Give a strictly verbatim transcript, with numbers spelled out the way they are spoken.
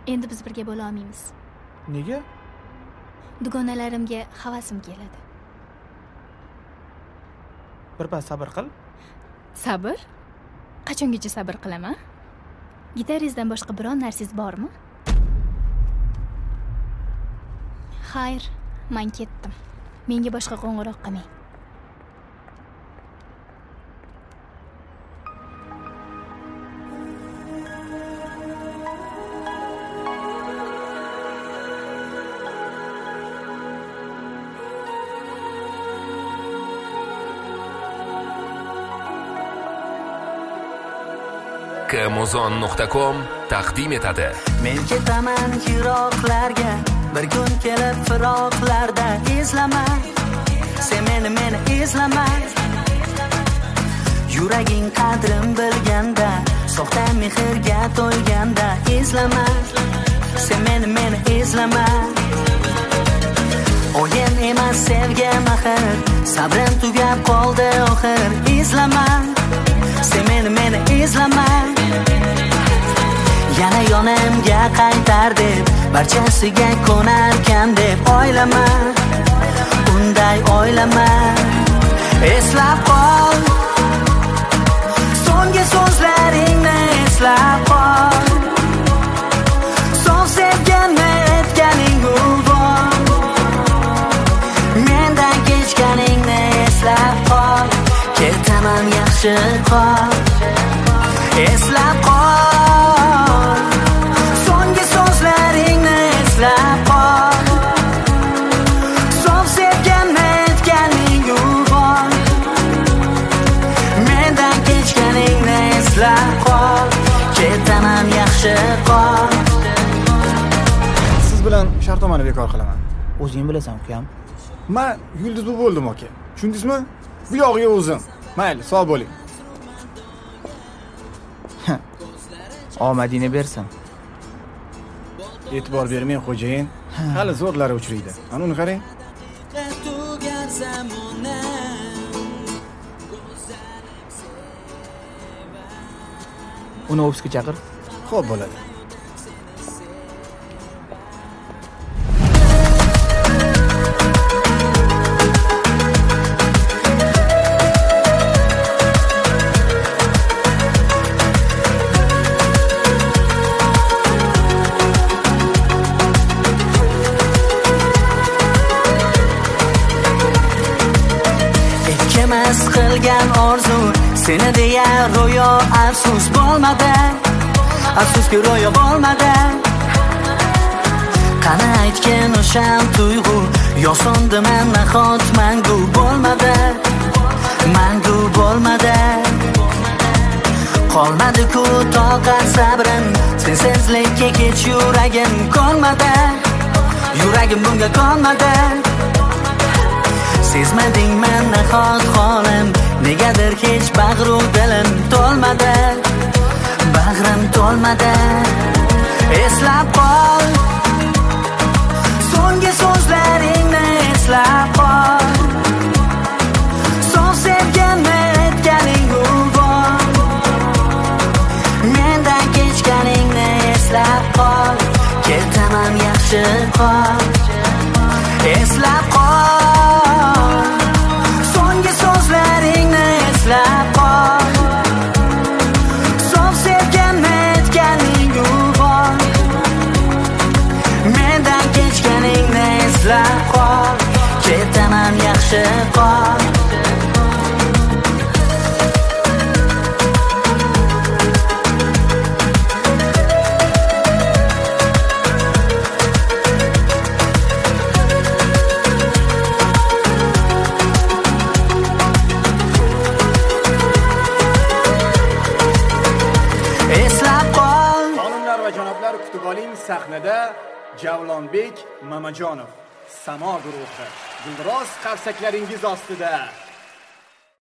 Endi biz birga bo'la olmaymiz. Nega? Dugonalarimga havasim keladi. Birpas sabr qil. Sabr? Qachongacha sabr qilaman? Gitaringizdan boshqa biron narsangiz bormi? Xayr, men ketdim. Menga boshqa qo'ng'iroq qilmang. Kamozon nuqta com taqdim etadi. Men ketaman yiroqlarga, bir kun kelib firoqlarda izlama. Sen meni meni izlama. Yuraging qadrim bilganda, soxta mehrga to'lganda izlama. Sen meni meni izlama. O'yin emas sevgi mahir, sabrim tugab qoldi oxir. Izlama. Sen meni meni izlama. Yana yonimga qaytar deb, barchasiga ko'narkan deb o'ylama. Unday o'ylama. Eslab qol. So'nggi so'zlaringni eslab qol. So'z sevganni aytganing ulvon. Mendan kechganingni eslab qol. Ketaman yaxshi qol. Eslab qol. So'nggi so'zlaringni eslab qol. So'z sevganni aytganing ulvon. Mendan kechganingni eslab qol. Ketaman yaxshi qol. Siz bilan shartnomani bekor qilaman. O'zing bilasan, ukam. Men yulduz bu bo'ldim aka. Tushundingizmi? Bu yog'iga o'zim. Mayli, sog' bo'ling. Omadingni bersin. E'tibor bermang xo'jayin. Hali zo'rlari uchraydi. Ana uni qarang. Uni ofisga chaqir. Xo'p bo'ladi. Ikimiz qilgan orzu, seni deya ro'yo afsus bo'lmadi. Afsuski ro'yo bo'lmadi. Qani aytgan o'shan tuyg'u, yosondi men nahot mangu bo'lmadi. Mangu bo'lmadi. Qolmadi-ku toqat sabrim, sensizlikka kech yuragim qolmadi. Yuragim bunga qolmadi. Sezmading men nahot holim, negadir hech bag'ru dilim to'lmadi. Bag'rim to'lmadi. Eslab qol. So'nggi so'zlaringni eslab qol. So'z sevganni aytganing ulvon. Mendan kechganingni eslab qol. Ketaman yaxshi qol. Eslab qol. So'nggi so'zlaringni eslab qol. So'z sevganni aytganing ulvon. Mendan kechganingni eslab qol. Ketaman yaxshi qol. Sahnada Javlonbek Mamajonov, Samo guruhi. Dilroz qarsaklaringiz ostida